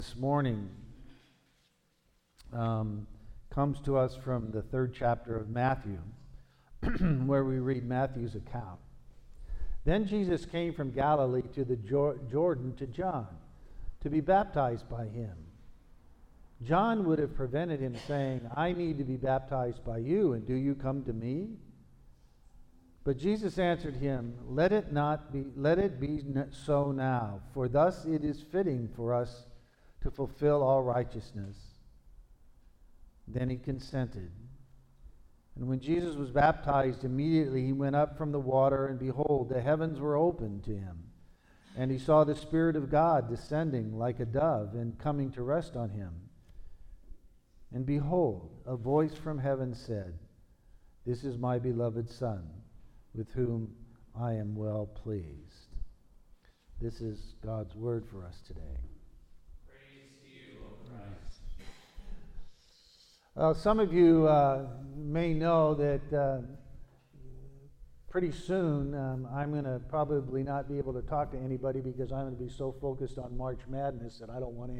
This morning comes to us from the 3rd chapter of Matthew, where we read Matthew's account. Then Jesus came from Galilee to the Jordan to John to be baptized by him. John would have prevented him, saying, "I need to be baptized by you, and do you come to me?" But Jesus answered him, Let it be so now, for thus it is fitting for us to fulfill all righteousness. Then he consented. And when Jesus was baptized, immediately he went up from the water, and behold, the heavens were opened to him. And he saw the Spirit of God descending like a dove and coming to rest on him. And behold, a voice from heaven said, "This is my beloved Son, with whom I am well pleased." This is God's word for us today. Some of you may know that pretty soon I'm going to probably not be able to talk to anybody because I'm going to be so focused on March Madness that I don't want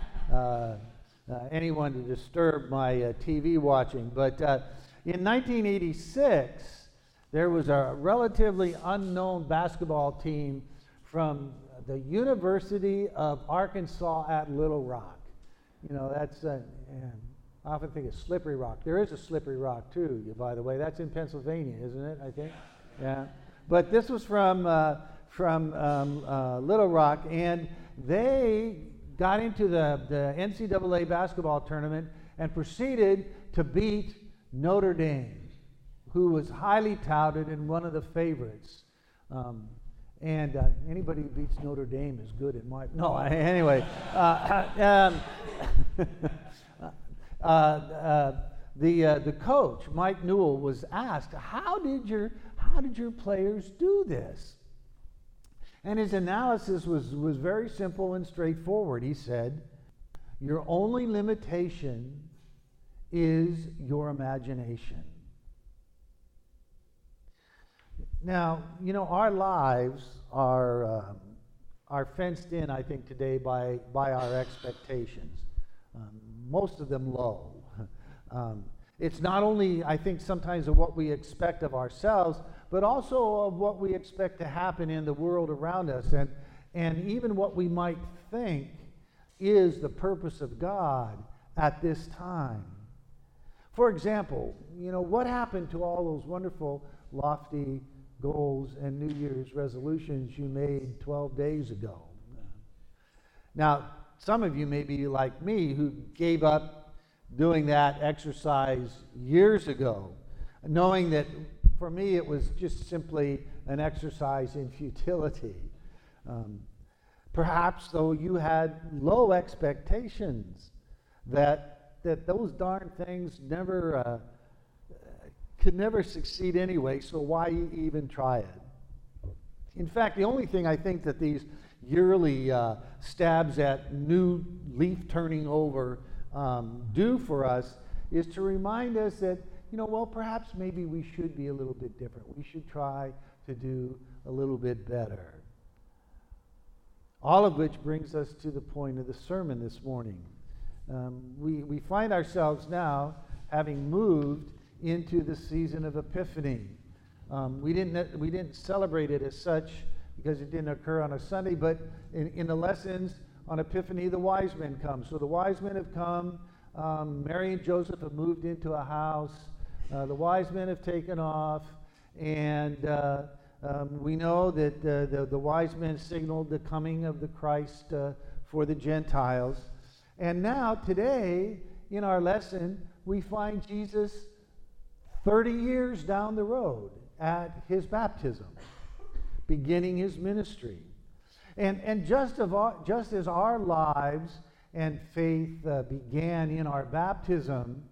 anyone to disturb my TV watching. But in 1986, there was a relatively unknown basketball team from the University of Arkansas at Little Rock. You know, that's I often think of Slippery Rock. There is a Slippery Rock, too, by the way. That's in Pennsylvania, isn't it, I think? Yeah. But this was from Little Rock, and they got into the NCAA basketball tournament and proceeded to beat Notre Dame, who was highly touted and one of the favorites. Anybody who beats Notre Dame is good in my... No, anyway. The coach, Mike Newell, was asked, how did your players do this? And his analysis was very simple and straightforward. He said, your only limitation is your imagination. Now, you know, our lives are fenced in, I think, today by our expectations. Most of them low. It's not only, I think, sometimes of what we expect of ourselves, but also of what we expect to happen in the world around us, and even what we might think is the purpose of God at this time. For example, you know, what happened to all those wonderful, lofty goals and New Year's resolutions you made 12 days ago? Now, some of you may be like me who gave up doing that exercise years ago, knowing that for me it was just simply an exercise in futility. Perhaps, though, you had low expectations that those darn things could never succeed anyway, so why even try it? In fact, the only thing I think that these yearly stabs at new leaf turning over do for us is to remind us that, you know, well, perhaps maybe we should be a little bit different. We should try to do a little bit better. All of which brings us to the point of the sermon this morning. We find ourselves now having moved into the season of Epiphany. We didn't celebrate it as such because it didn't occur on a Sunday, but in the lessons on Epiphany, the wise men come. So the wise men have come. Mary and Joseph have moved into a house. The wise men have taken off, and we know that the wise men signaled the coming of the Christ for the Gentiles. And now, today, in our lesson, we find Jesus 30 years down the road at his baptism, beginning his ministry. And just as our lives and faith began in our baptism,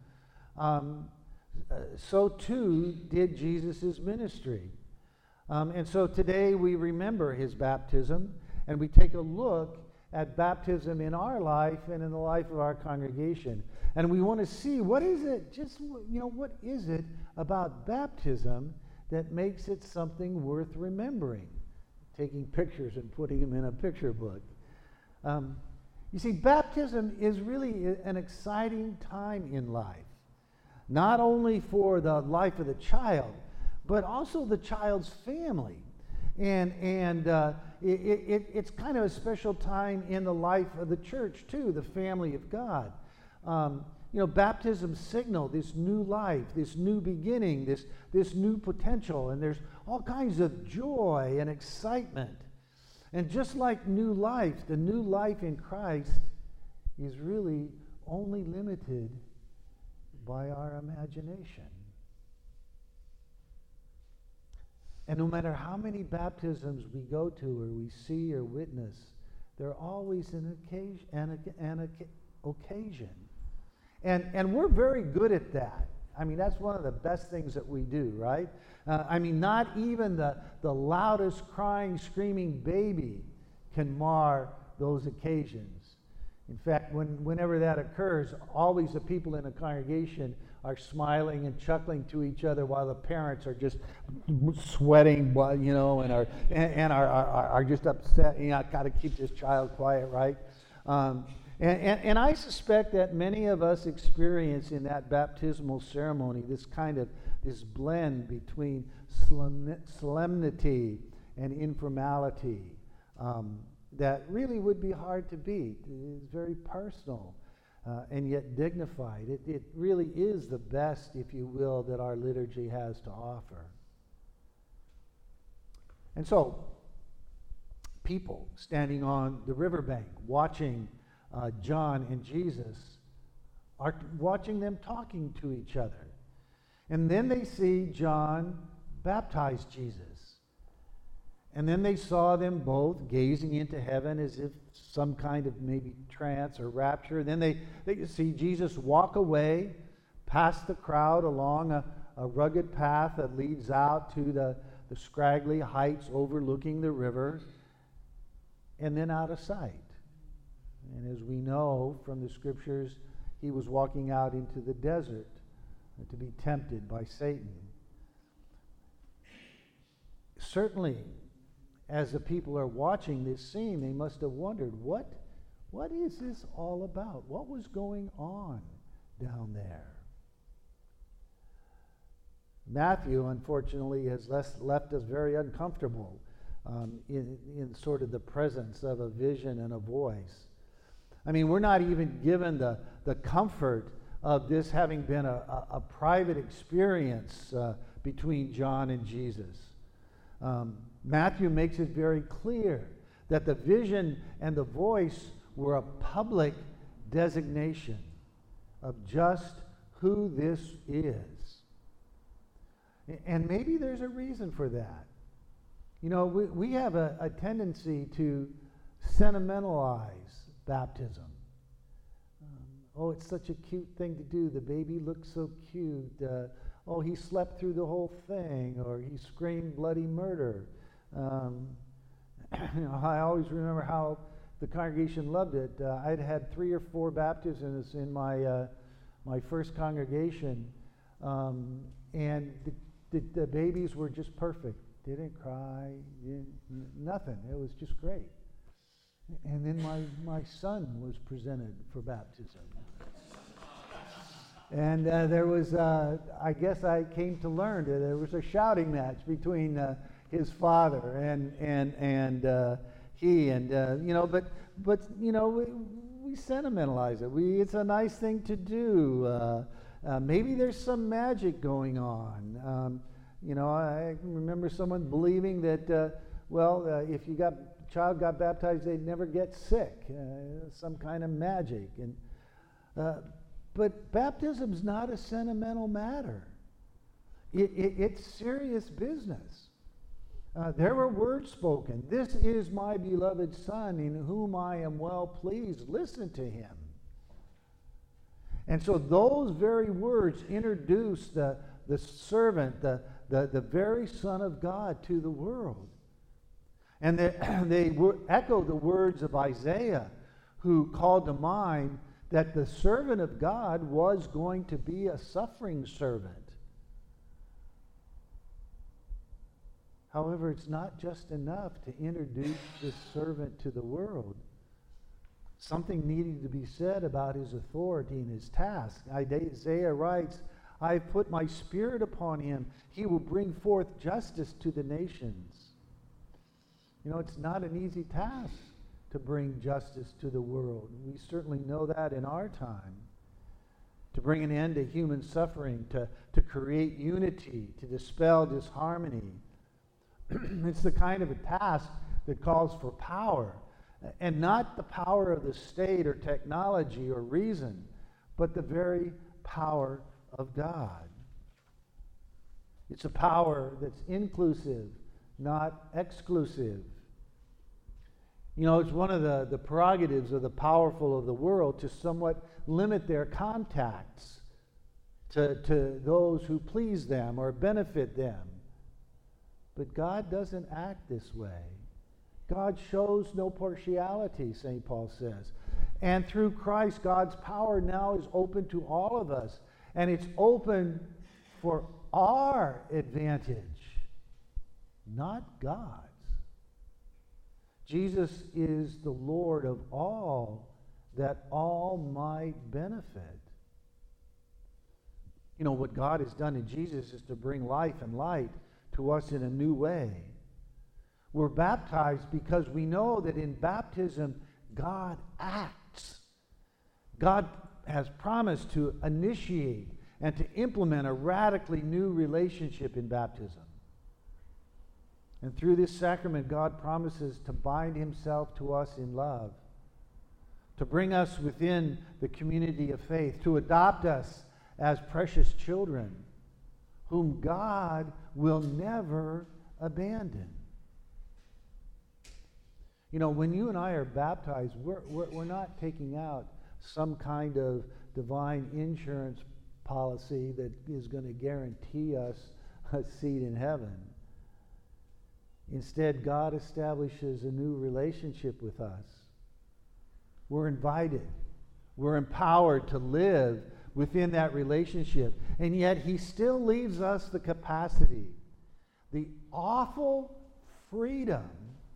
so too did Jesus' ministry. And so today we remember his baptism, and we take a look at baptism in our life and in the life of our congregation. And we want to see what is it about baptism that makes it something worth remembering, taking pictures and putting them in a picture book. You see, baptism is really an exciting time in life, not only for the life of the child, but also the child's family. And it's kind of a special time in the life of the church, too, the family of God. Baptism signal this new life, this new beginning, this new potential, and there's all kinds of joy and excitement. And just like new life, the new life in Christ is really only limited by our imagination. And no matter how many baptisms we go to or we see or witness, there are always an occasion. And we're very good at that. I mean, that's one of the best things that we do, right? Not even the loudest crying, screaming baby can mar those occasions. In fact, whenever that occurs, always the people in a congregation are smiling and chuckling to each other while the parents are just sweating, and are just upset. Got to keep this child quiet, right? And I suspect that many of us experience in that baptismal ceremony this blend between solemnity and informality that really would be hard to beat. It's very personal and yet dignified. It really is the best, if you will, that our liturgy has to offer. And so, people standing on the riverbank watching John and Jesus are watching them talking to each other. And then they see John baptize Jesus. And then they saw them both gazing into heaven as if some kind of maybe trance or rapture. Then they see Jesus walk away past the crowd along a rugged path that leads out to the scraggly heights overlooking the river, and then out of sight. And as we know from the scriptures, he was walking out into the desert to be tempted by Satan. Certainly, as the people are watching this scene, they must have wondered, what is this all about? What was going on down there? Matthew, unfortunately, has left us very uncomfortable in sort of the presence of a vision and a voice. I mean, we're not even given the comfort of this having been a private experience between John and Jesus. Matthew makes it very clear that the vision and the voice were a public designation of just who this is. And maybe there's a reason for that. We have a tendency to sentimentalize baptism. It's such a cute thing to do. The baby looks so cute. He slept through the whole thing, or he screamed bloody murder. I always remember how the congregation loved it. I'd had 3 or 4 baptisms in my first congregation, and the babies were just perfect. Didn't cry, nothing. It was just great. And then my son was presented for baptism. And there was, I guess I came to learn that there was a shouting match between his father and he, and but we sentimentalize it. It's a nice thing to do. Maybe there's some magic going on. I remember someone believing that if child got baptized, they'd never get sick. Some kind of magic. But baptism's not a sentimental matter. It's serious business. There were words spoken. This is my beloved Son, in whom I am well pleased. Listen to him. And so those very words introduce the servant, the very Son of God to the world. And they echo the words of Isaiah, who called to mind that the servant of God was going to be a suffering servant. However, it's not just enough to introduce this servant to the world. Something needed to be said about his authority and his task. Isaiah writes, I've put my spirit upon him. He will bring forth justice to the nations. You know, it's not an easy task to bring justice to the world. We certainly know that in our time. To bring an end to human suffering, to create unity, to dispel disharmony. It's the kind of a task that calls for power, and not the power of the state or technology or reason, but the very power of God. It's a power that's inclusive, not exclusive. You know, it's one of the prerogatives of the powerful of the world to somewhat limit their contacts to those who please them or benefit them. But God doesn't act this way. God shows no partiality, St. Paul says. And through Christ, God's power now is open to all of us. And it's open for our advantage, not God's. Jesus is the Lord of all, that all might benefit. You know, what God has done in Jesus is to bring life and light to us in a new way. We're baptized because we know that in baptism, God acts. God has promised to initiate and to implement a radically new relationship in baptism. And through this sacrament, God promises to bind himself to us in love, to bring us within the community of faith, to adopt us as precious children, whom God will never abandon. You know, when you and I are baptized, we're not taking out some kind of divine insurance policy that is going to guarantee us a seat in heaven. Instead, God establishes a new relationship with us. We're invited. We're empowered to live within that relationship. And yet, he still leaves us the capacity, the awful freedom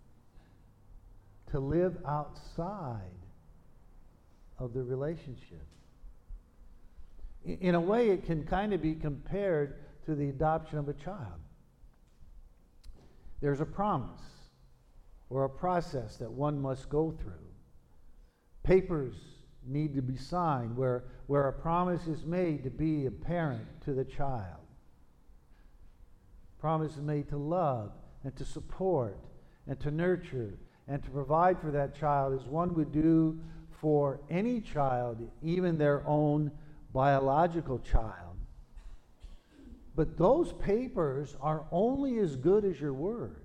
to live outside of the relationship. In a way, it can kind of be compared to the adoption of a child. There's a promise or a process that one must go through. Papers need to be signed where a promise is made to be a parent to the child. Promise is made to love and to support and to nurture and to provide for that child as one would do for any child, even their own biological child. But those papers are only as good as your word.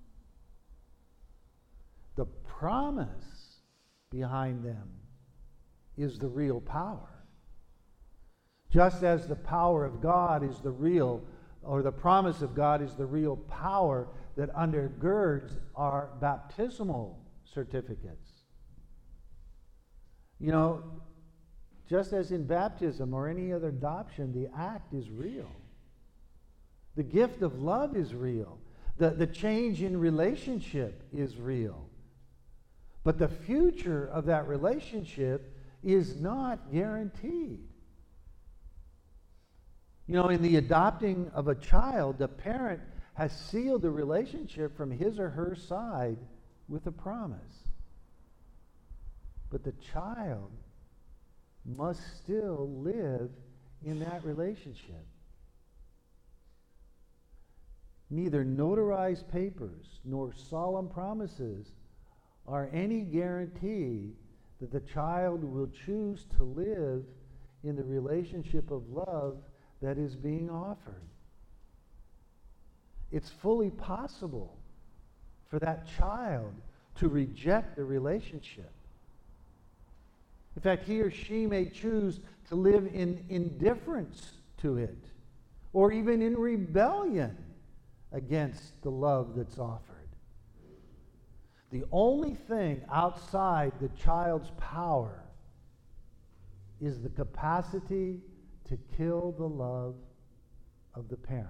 The promise behind them is the real power. Just as the power of God is the real, or the promise of God is the real power that undergirds our baptismal certificates. You know, just as in baptism or any other adoption, the act is real. The gift of love is real. The change in relationship is real. But the future of that relationship is not guaranteed. You know, in the adopting of a child, the parent has sealed the relationship from his or her side with a promise. But the child must still live in that relationship. Neither notarized papers nor solemn promises are any guarantee that the child will choose to live in the relationship of love that is being offered. It's fully possible for that child to reject the relationship. In fact, he or she may choose to live in indifference to it, or even in rebellion against the love that's offered. The only thing outside the child's power is the capacity to kill the love of the parent.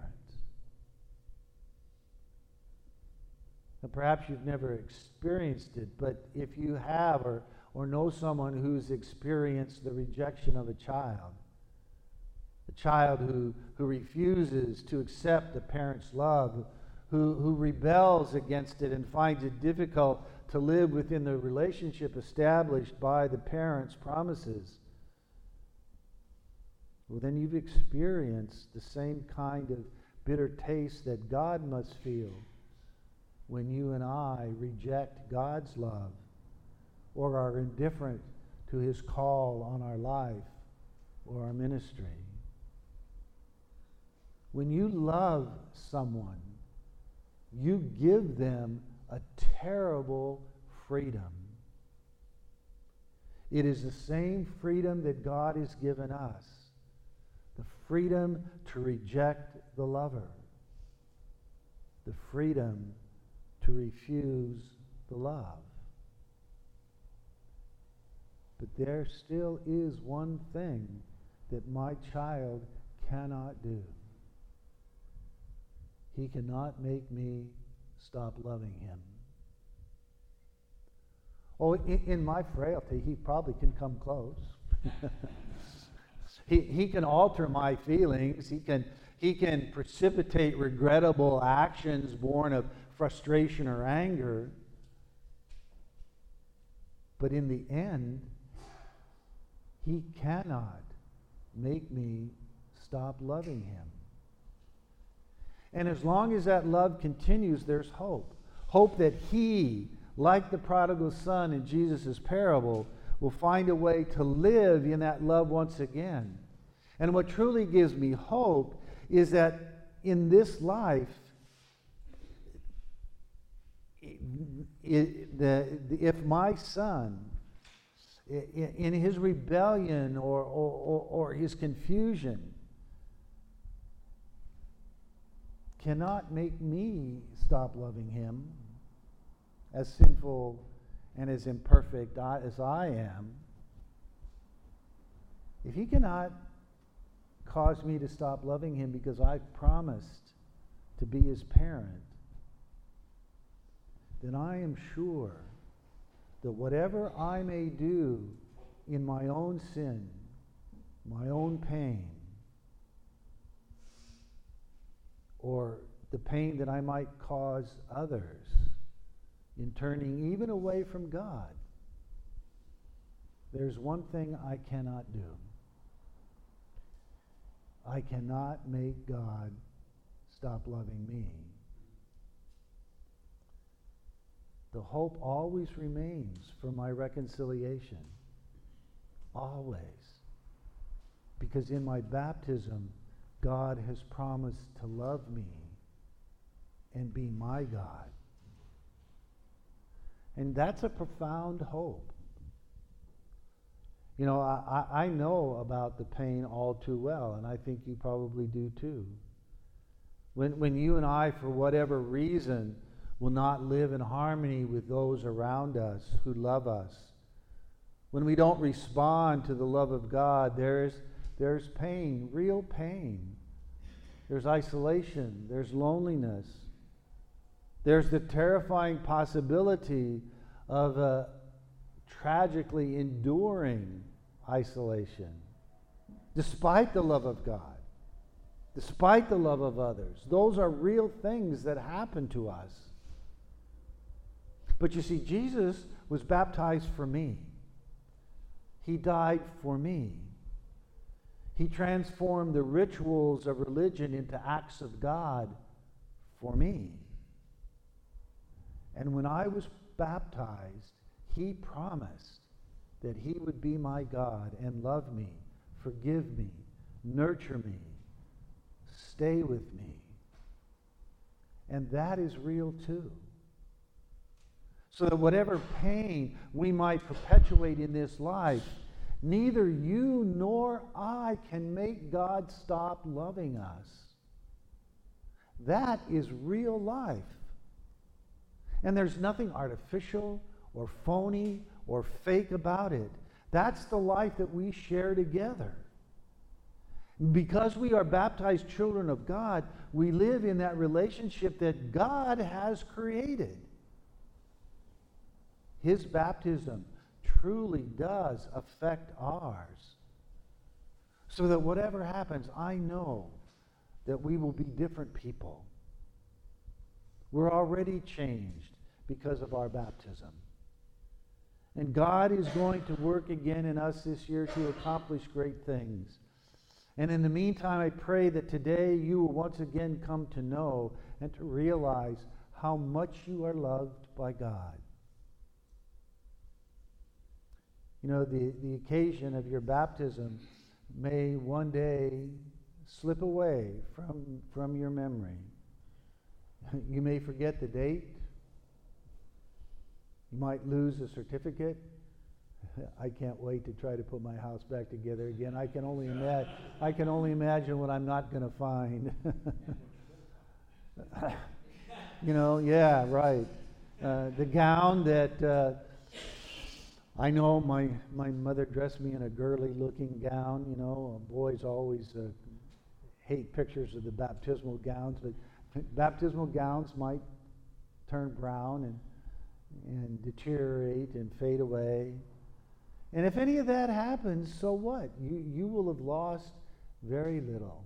And perhaps you've never experienced it, but if you have, or know someone who's experienced the rejection of a child who refuses to accept a parent's love, who rebels against it and finds it difficult to live within the relationship established by the parent's promises, well, then you've experienced the same kind of bitter taste that God must feel when you and I reject God's love or are indifferent to His call on our life or our ministry. When you love someone, you give them a terrible freedom. It is the same freedom that God has given us, the freedom to reject the lover, the freedom to refuse the love. But there still is one thing that my child cannot do. He cannot make me stop loving him. Oh, in my frailty, he probably can come close. He can alter my feelings. He can precipitate regrettable actions born of frustration or anger. But in the end, he cannot make me stop loving him. And as long as that love continues, there's hope. Hope that he, like the prodigal son in Jesus' parable, will find a way to live in that love once again. And what truly gives me hope is that in this life, if my son, in his rebellion or his confusion, cannot make me stop loving him, as sinful and as imperfect as I am, if he cannot cause me to stop loving him because I've promised to be his parent, then I am sure that whatever I may do in my own sin, my own pain, or the pain that I might cause others in turning even away from God, there's one thing I cannot do. I cannot make God stop loving me. The hope always remains for my reconciliation. Always. Because in my baptism, God has promised to love me and be my God. And that's a profound hope. You know, I know about the pain all too well, and I think you probably do too. When you and I, for whatever reason, will not live in harmony with those around us who love us, when we don't respond to the love of God, there's pain, real pain. There's isolation, there's loneliness. There's the terrifying possibility of a tragically enduring isolation, despite the love of God, despite the love of others. Those are real things that happen to us. But you see, Jesus was baptized for me. He died for me. He transformed the rituals of religion into acts of God for me. And when I was baptized, he promised that he would be my God and love me, forgive me, nurture me, stay with me. And that is real too. So that whatever pain we might perpetuate in this life, neither you nor I can make God stop loving us. That is real life. And there's nothing artificial or phony or fake about it. That's the life that we share together. Because we are baptized children of God, we live in that relationship that God has created. His baptism truly does affect ours. So that whatever happens, I know that we will be different people. We're already changed because of our baptism. And God is going to work again in us this year to accomplish great things. And in the meantime, I pray that today you will once again come to know and to realize how much you are loved by God. You know, the occasion of your baptism may one day slip away from your memory. You may forget the date. You might lose a certificate. I can't wait to try to put my house back together again. I can only imagine what I'm not going to find. You know, yeah, right. The gown that I know my mother dressed me in a girly-looking gown. You know, boys always hate pictures of the baptismal gowns, but baptismal gowns might turn brown and deteriorate and fade away. And if any of that happens, so what? You will have lost very little,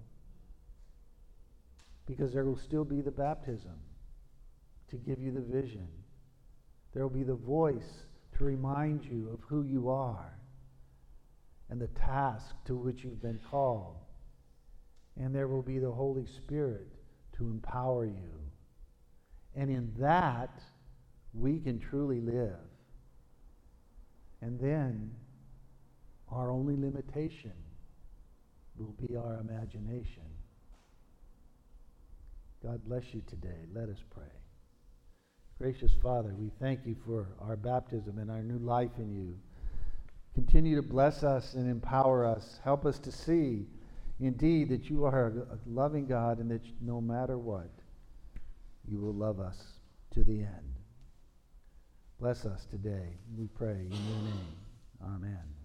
because there will still be the baptism to give you the vision. There will be the voice to remind you of who you are and the task to which you've been called. And there will be the Holy Spirit to empower you. And in that, we can truly live. And then, our only limitation will be our imagination. God bless you today. Let us pray. Gracious Father, we thank you for our baptism and our new life in you. Continue to bless us and empower us. Help us to see, indeed, that you are a loving God, and that no matter what, you will love us to the end. Bless us today, we pray in your name. Amen.